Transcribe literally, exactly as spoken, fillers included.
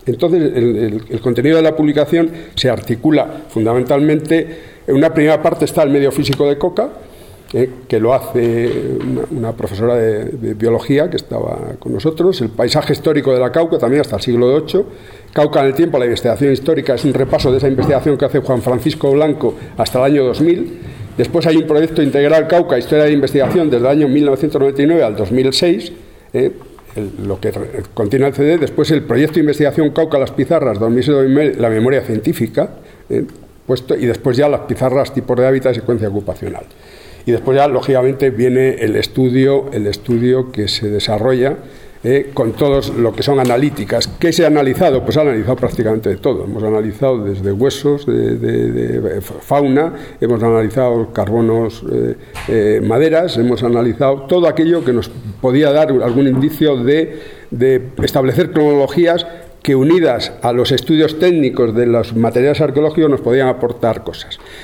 Entonces, el, el, el contenido de la publicación se articula fundamentalmente. En una primera parte está el medio físico de Coca, eh, que lo hace una, una profesora de, de biología que estaba con nosotros, el paisaje histórico de la Cauca, también hasta el siglo ocho, Cauca en el tiempo, la investigación histórica, es un repaso de esa investigación que hace Juan Francisco Blanco hasta el año dos mil. Después hay un proyecto integral Cauca, Historia de Investigación, desde el año mil novecientos noventa y nueve al dos mil seis, eh, el, lo que contiene el C D. Después el proyecto de investigación Cauca, las pizarras, dos mil seis, la memoria científica, eh, puesto, y después ya las pizarras, tipos de hábitat y secuencia ocupacional. Y después ya, lógicamente, viene el estudio, el estudio que se desarrolla eh, con todos lo que son analíticas. ¿Qué se ha analizado? Pues se ha analizado prácticamente de todo. Hemos analizado desde huesos, de, de, de fauna, hemos analizado carbonos, eh, eh, maderas, hemos analizado todo aquello que nos podía dar algún indicio de, de establecer cronologías que, unidas a los estudios técnicos de los materiales arqueológicos, nos podían aportar cosas.